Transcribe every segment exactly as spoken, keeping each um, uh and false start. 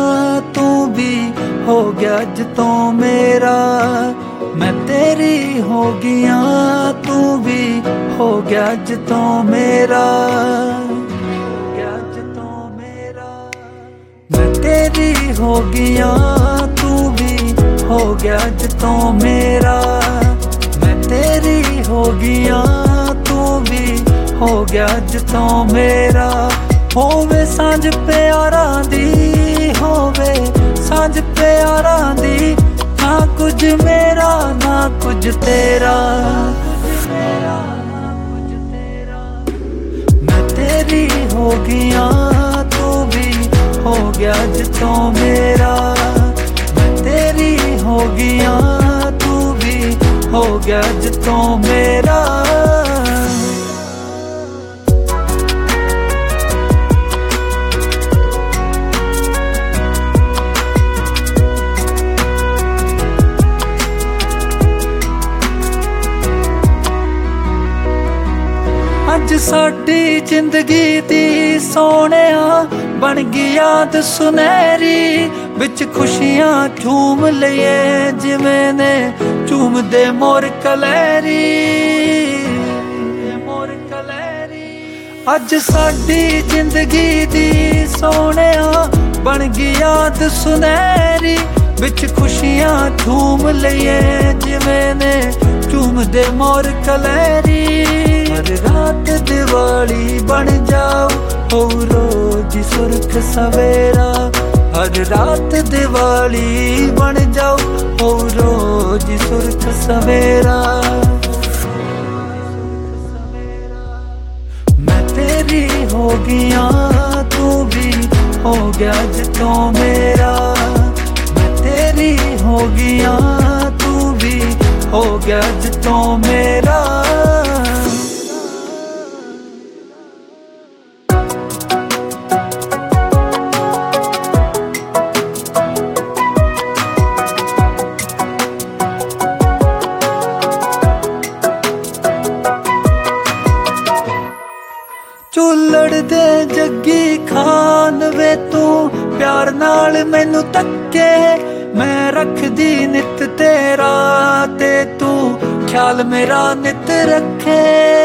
तू भी हो गया अज तो मेरा। मैं तेरी हो गया तू भी हो गया अज तो मेरा। अज तो मेरा मैं तेरी हो गया तू भी हो गया अज तो मेरा। मैं तेरी हो गया तू भी हो गया अज तो मेरा। होवे सांझ प्यारां दी होवे सांझ प्यारां दी ना कुछ मेरा ना कुछ तेरा। मैं तेरी हो गया तू भी हो गया अज तो मेरा। मैं तेरी हो गया तू भी हो गया अज तो मेरा। अज साडी जिंदगी दी सोहणिया बन गई याद सुनहरी। विच खुशियां झूम लईए जिवें ने झूमदे मोर कलैरी। मोर कलैरी अज साडी जिंदगी दी सोहणिया बन गई याद सुनहरी। विच खुशियां झूम लईए जिवें ने झूमदे मोर कलैरी। हर रात दिवाली बन जाओ हो रोज सुर्ख सवेरा। हर रात दिवाली बन जाओ हो रोज सुर्ख सवेरा। मैं तेरी हो गया तू भी हो गया अज तो मेरा। मैं तेरी हो गया तू भी हो गया अज तो मेरा। ਝੁੱਲੜ ਦੇ ਜੱਗੀ ਖਾਨ ਵੇ ਤੂੰ ਪਿਆਰ ਨਾਲ ਮੈਨੂੰ ਤੱਕੇ। ਮੈਂ ਰੱਖਦੀ ਨਿਤ ਤੇਰਾ ਤੇ ਤੂੰ ਖਿਆਲ ਮੇਰਾ ਨਿਤ ਰੱਖੇ।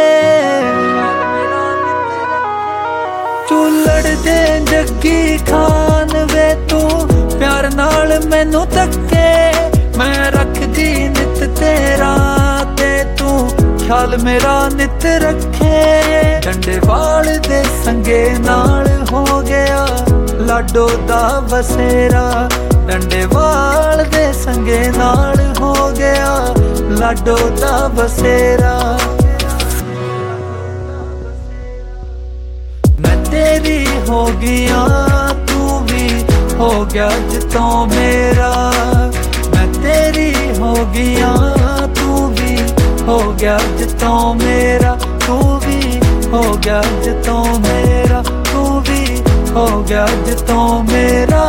ਝੁੱਲੜ ਦੇ ਜੱਗੀ ਖਾਨ ਵੇ ਤੂੰ ਪਿਆਰ ਨਾਲ ਮੈਨੂੰ ਤੱਕੇ। ਮੈਂ ਰੱਖਦੀ ਨਿਤ ਤੇਰਾ ਤੇ ਤੂੰ ख्याल मेरा नित रखे। डंडेवाल दे संगे नाल हो गया लाडो दा बसेरा। डंडेवाल दे संगे नाल हो गया लाडो दा बसेरा। मैं तेरी हो गया तू भी हो गया अज तो मेरा। मैं तेरी हो गया तू भी हो गया अज तो मेरा। तू भी हो गया अज तो मेरा। तू भी हो गया अज तो मेरा।